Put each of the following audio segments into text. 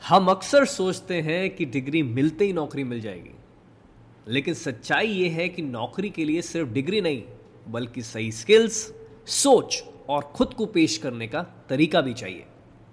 हम अक्सर सोचते हैं कि डिग्री मिलते ही नौकरी मिल जाएगी, लेकिन सच्चाई ये है कि नौकरी के लिए सिर्फ डिग्री नहीं, बल्कि सही स्किल्स, सोच और खुद को पेश करने का तरीका भी चाहिए।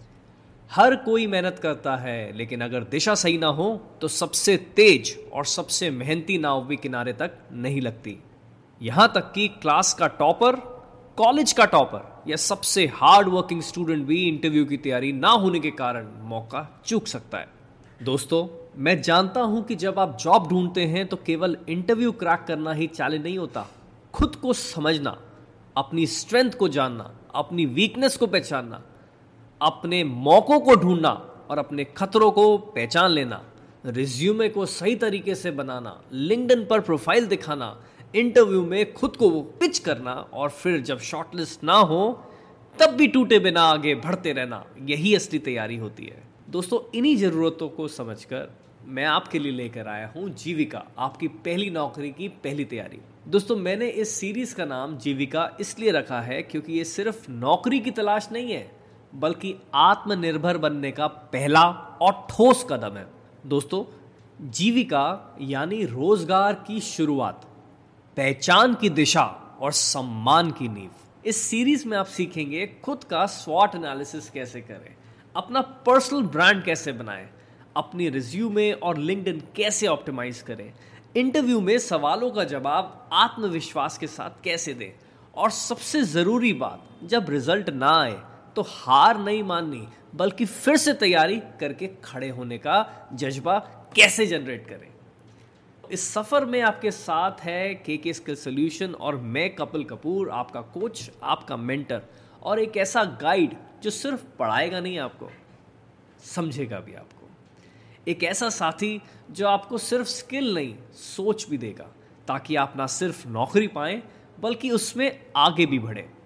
हर कोई मेहनत करता है, लेकिन अगर दिशा सही ना हो तो सबसे तेज और सबसे मेहनती नाव भी किनारे तक नहीं लगती। यहां तक कि क्लास का टॉपर, कॉलेज का टॉपर या सबसे हार्ड वर्किंग स्टूडेंट भी इंटरव्यू की तैयारी ना होने के कारण मौका चूक सकता है। दोस्तों, मैं जानता हूं कि जब आप जॉब ढूंढते हैं तो केवल इंटरव्यू क्रैक करना ही चैलेंज नहीं होता। खुद को समझना, अपनी स्ट्रेंथ को जानना, अपनी वीकनेस को पहचानना, अपने मौकों को ढूंढना और अपने खतरों को पहचान लेना, रिज्यूमे को सही तरीके से बनाना, लिंक्डइन पर प्रोफाइल दिखाना, इंटरव्यू में खुद को पिच करना और फिर जब शॉर्टलिस्ट ना हो तब भी टूटे बिना आगे बढ़ते रहना, यही असली तैयारी होती है। दोस्तों, इन्हीं ज़रूरतों को समझकर मैं आपके लिए लेकर आया हूँ जीविका, आपकी पहली नौकरी की पहली तैयारी। दोस्तों, मैंने इस सीरीज़ का नाम जीविका इसलिए रखा है क्योंकि ये सिर्फ नौकरी की तलाश नहीं है, बल्कि आत्मनिर्भर बनने का पहला और ठोस कदम है। दोस्तों, जीविका यानी रोजगार की शुरुआत, पहचान की दिशा और सम्मान की नींव। इस सीरीज में आप सीखेंगे खुद का स्वॉट एनालिसिस कैसे करें, अपना पर्सनल ब्रांड कैसे बनाएं, अपनी रिज्यूमे और लिंक्डइन कैसे ऑप्टिमाइज करें, इंटरव्यू में सवालों का जवाब आत्मविश्वास के साथ कैसे दें, और सबसे ज़रूरी बात, जब रिजल्ट ना आए तो हार नहीं माननी, बल्कि फिर से तैयारी करके खड़े होने का जज्बा कैसे जनरेट करें। इस सफ़र में आपके साथ है के स्किल सॉल्यूशन और मैं कपिल कपूर, आपका कोच, आपका मेंटर और एक ऐसा गाइड जो सिर्फ पढ़ाएगा नहीं, आपको समझेगा भी। आपको एक ऐसा साथी जो आपको सिर्फ स्किल नहीं, सोच भी देगा, ताकि आप ना सिर्फ नौकरी पाएं बल्कि उसमें आगे भी बढ़ें।